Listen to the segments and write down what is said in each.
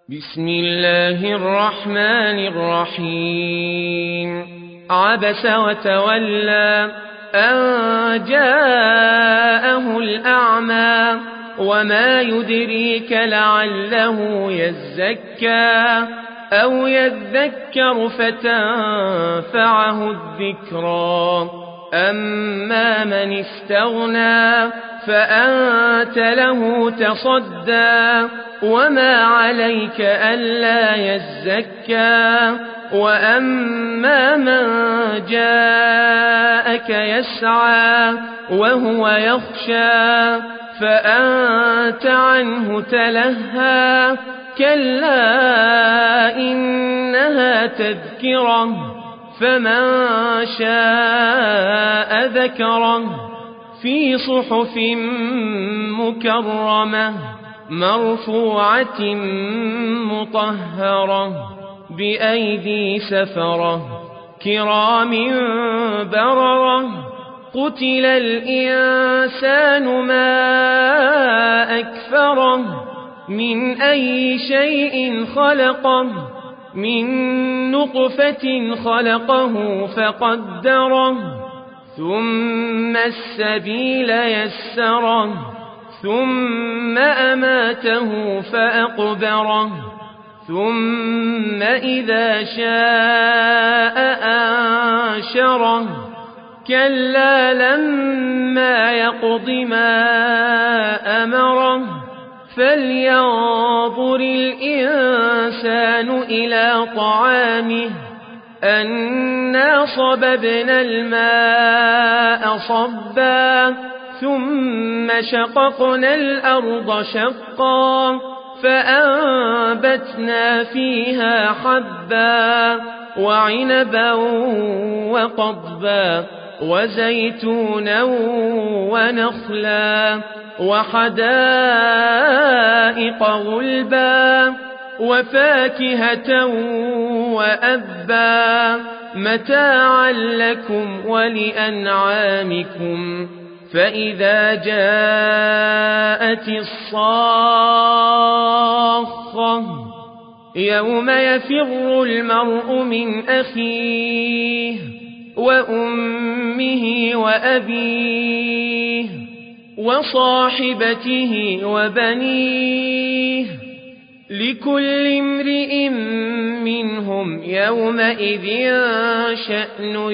بسم الله الرحمن الرحيم عبس وتولى أن جاءه الأعمى وما يدريك لعله يزكى أو يذكر فتنفعه الذكرى أما من استغنى فأنت له تصدى وما عليك ألا يزكى وأما من جاءك يسعى وهو يخشى فأنت عنه تلهى كلا إنها تذكرة فمن شاء ذكره في صحف مكرمة مرفوعة مطهرة بأيدي سفرة كرام بررة قتل الإنسان ما أكفره من أي شيء خلقه من نطفة خلقه فقدره ثم السبيل يسره ثم أماته فأقبره ثم إذا شاء أنشره كلا لما يقض ما أمره فلينظر الإنسان إلى طعامه أنا صببنا الماء صبا ثم شققنا الأرض شقا فأنبتنا فيها حبا وعنبا وقضبا وزيتونا ونخلا وحدائق غلبا وفاكهة وأبا متاعا لكم ولأنعامكم فإذا جاءت الصاخة يوم يفر المرء من أخيه وأمه وأبيه وصاحبته وبنيه لكل امرئ منهم يومئذ شأن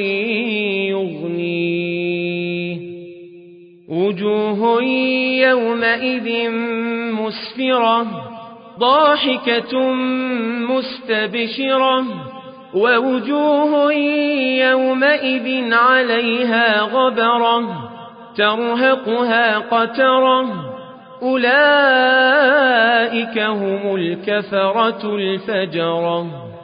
يغنيه وجوه يومئذ مسفرة ضاحكة مستبشرة ووجوه يومئذ عليها غبرة ترهقها قترة أولئك هم الكفرة الفجرة